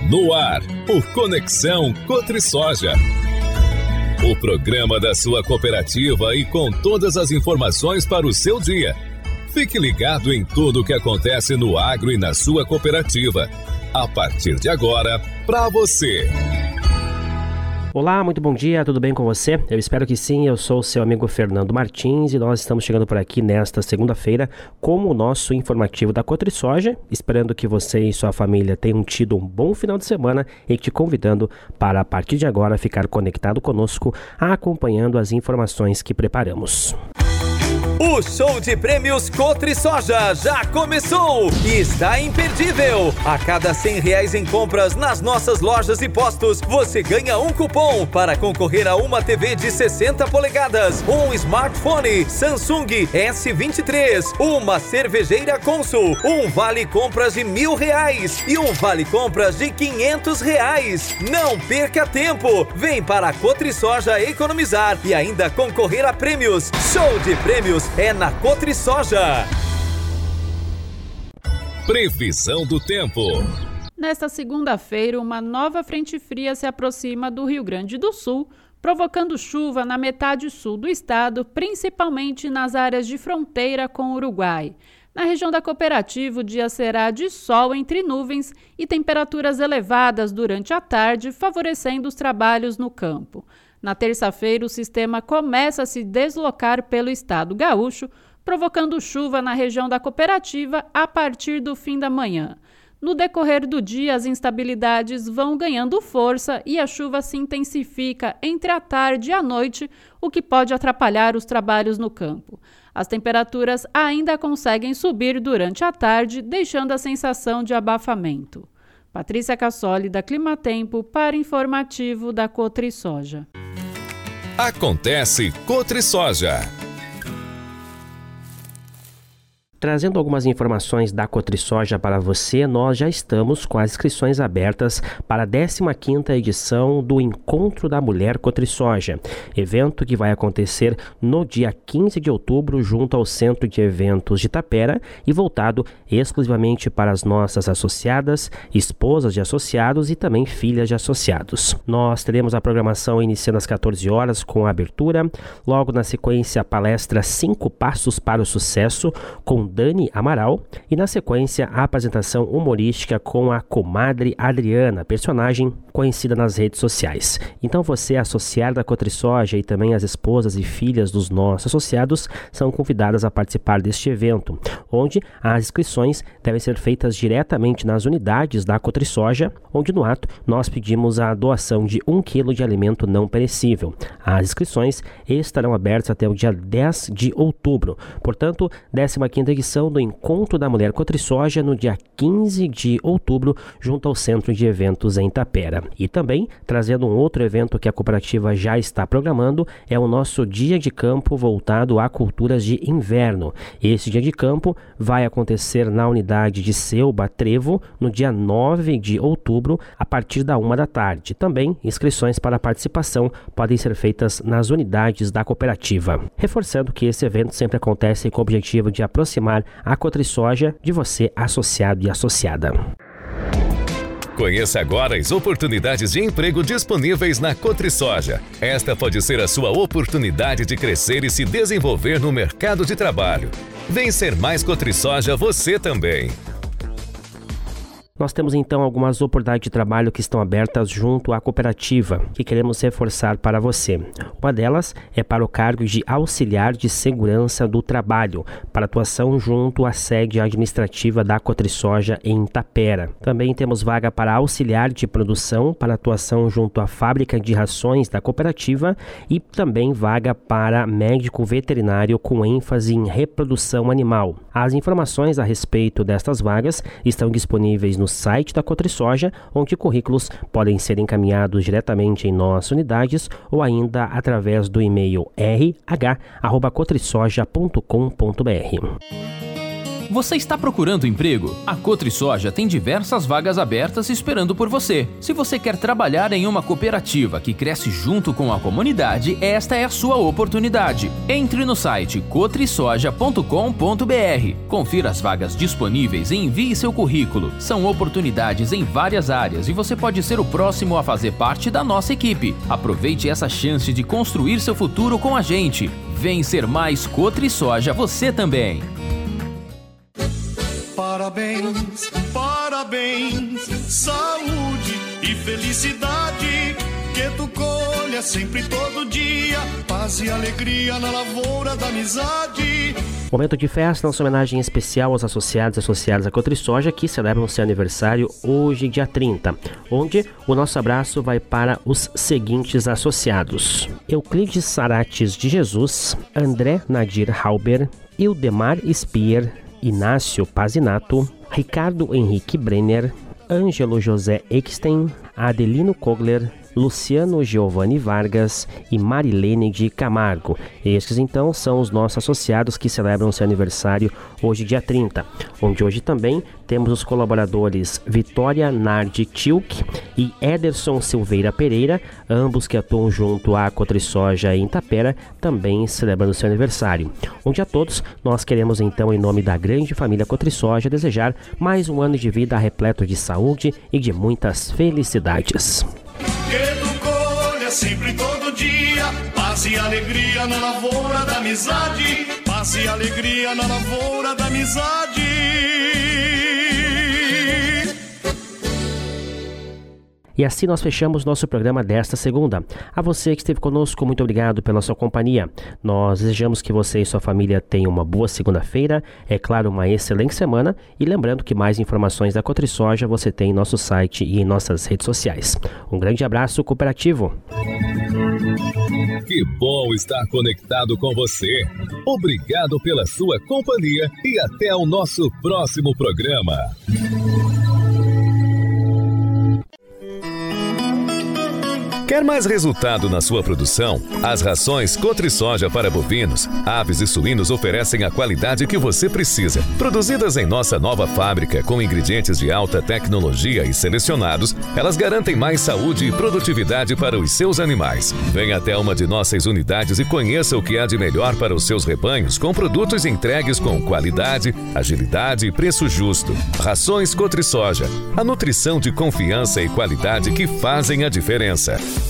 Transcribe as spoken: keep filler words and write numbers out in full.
No ar, o Conexão Cotrisoja. O programa da sua cooperativa e com todas as informações para o seu dia. Fique ligado em tudo o que acontece no agro e na sua cooperativa. A partir de agora, para você. Olá, muito bom dia, tudo bem com você? Eu espero que sim, eu sou o seu amigo Fernando Martins e nós estamos chegando por aqui nesta segunda-feira com o nosso informativo da Cotrisoja, esperando que você e sua família tenham tido um bom final de semana e te convidando para, a partir de agora, ficar conectado conosco, acompanhando as informações que preparamos. O show de prêmios Cotrisoja já começou e está imperdível. A cada cem reais em compras nas nossas lojas e postos, você ganha um cupom para concorrer a uma T V de sessenta polegadas, um smartphone Samsung S vinte e três, uma cervejeira Consul, um vale compras de mil reais e um vale compras de quinhentos reais. Não perca tempo. Vem para a Cotrisoja economizar e ainda concorrer a prêmios. Show de prêmios é na Cotrisoja. Previsão do tempo. Nesta segunda-feira, uma nova frente fria se aproxima do Rio Grande do Sul, provocando chuva na metade sul do estado, principalmente nas áreas de fronteira com o Uruguai. Na região da cooperativa, o dia será de sol entre nuvens e temperaturas elevadas durante a tarde, favorecendo os trabalhos no campo. Na terça-feira, o sistema começa a se deslocar pelo estado gaúcho, provocando chuva na região da cooperativa a partir do fim da manhã. No decorrer do dia, as instabilidades vão ganhando força e a chuva se intensifica entre a tarde e a noite, o que pode atrapalhar os trabalhos no campo. As temperaturas ainda conseguem subir durante a tarde, deixando a sensação de abafamento. Patrícia Cassoli, da Climatempo, para informativo da Cotrisoja. Acontece Cotrisoja. Trazendo algumas informações da Cotrisoja para você, nós já estamos com as inscrições abertas para a décima quinta edição do Encontro da Mulher Cotrisoja, evento que vai acontecer no dia quinze de outubro junto ao Centro de Eventos de Itapera e voltado exclusivamente para as nossas associadas, esposas de associados e também filhas de associados. Nós teremos a programação iniciando às quatorze horas com a abertura, logo na sequência a palestra Cinco Passos para o Sucesso com Dani Amaral e na sequência a apresentação humorística com a comadre Adriana, personagem conhecida nas redes sociais. Então você, associado da Cotrisoja e também as esposas e filhas dos nossos associados são convidadas a participar deste evento, onde as inscrições devem ser feitas diretamente nas unidades da Cotrisoja, onde no ato nós pedimos a doação de um quilo de alimento não perecível. As inscrições estarão abertas até o dia dez de outubro, portanto, décima quinta edição do Encontro da Mulher Cotrisoja no dia quinze de outubro, junto ao Centro de Eventos em Itapera. E também, trazendo um outro evento que a cooperativa já está programando, é o nosso Dia de Campo voltado a culturas de inverno. Esse Dia de Campo vai acontecer na unidade de Selba Trevo, no dia nove de outubro, a partir da uma da tarde. Também, inscrições para participação podem ser feitas nas unidades da cooperativa. Reforçando que esse evento sempre acontece com o objetivo de aproximar a Cotrisoja de você, associado e associada. Conheça agora as oportunidades de emprego disponíveis na Cotrisoja. Esta pode ser a sua oportunidade de crescer e se desenvolver no mercado de trabalho. Vem ser mais Cotrisoja você também. Nós temos então algumas oportunidades de trabalho que estão abertas junto à cooperativa, que queremos reforçar para você. Uma delas é para o cargo de auxiliar de segurança do trabalho, para atuação junto à sede administrativa da Cotrisoja em Itapera. Também temos vaga para auxiliar de produção, para atuação junto à fábrica de rações da cooperativa e também vaga para médico veterinário com ênfase em reprodução animal. As informações a respeito destas vagas estão disponíveis no no site da Cotrisoja, onde currículos podem ser encaminhados diretamente em nossas unidades ou ainda através do e-mail r h arroba cotrisoja ponto com ponto b r. Você está procurando emprego? A CotriSoja tem diversas vagas abertas esperando por você. Se você quer trabalhar em uma cooperativa que cresce junto com a comunidade, esta é a sua oportunidade. Entre no site cotrisoja ponto com ponto b r. Confira as vagas disponíveis e envie seu currículo. São oportunidades em várias áreas e você pode ser o próximo a fazer parte da nossa equipe. Aproveite essa chance de construir seu futuro com a gente. Vem ser mais CotriSoja você também. Parabéns, parabéns, saúde e felicidade, que tu colha sempre todo dia, paz e alegria na lavoura da amizade. Momento de festa, nossa homenagem especial aos associados e associadas à CotriSoja que celebram seu aniversário hoje, dia trinta, onde o nosso abraço vai para os seguintes associados: Euclides Sarates de Jesus, André Nadir Halber, Ildemar Spier, Inácio Pazinato, Ricardo Henrique Brenner, Ângelo José Eckstein, Adelino Kogler, Luciano Giovanni Vargas e Marilene de Camargo. Estes então são os nossos associados que celebram seu aniversário hoje, dia trinta, onde hoje também temos os colaboradores Vitória Nardi Tilk e Ederson Silveira Pereira, ambos que atuam junto à CotriSoja em Itapera, também celebrando seu aniversário. Onde a todos nós queremos então, em nome da grande família CotriSoja, desejar mais um ano de vida repleto de saúde e de muitas felicidades. Que tu colha sempre todo dia, paz e alegria na lavoura da amizade, paz e alegria na lavoura da amizade. E assim nós fechamos nosso programa desta segunda. A você que esteve conosco, muito obrigado pela sua companhia. Nós desejamos que você e sua família tenham uma boa segunda-feira, é claro, uma excelente semana, e lembrando que mais informações da CotriSoja você tem em nosso site e em nossas redes sociais. Um grande abraço cooperativo. Que bom estar conectado com você. Obrigado pela sua companhia e até o nosso próximo programa. Quer mais resultado na sua produção? As rações CotriSoja para bovinos, aves e suínos oferecem a qualidade que você precisa. Produzidas em nossa nova fábrica com ingredientes de alta tecnologia e selecionados, elas garantem mais saúde e produtividade para os seus animais. Venha até uma de nossas unidades e conheça o que há de melhor para os seus rebanhos com produtos entregues com qualidade, agilidade e preço justo. Rações CotriSoja, a nutrição de confiança e qualidade que fazem a diferença.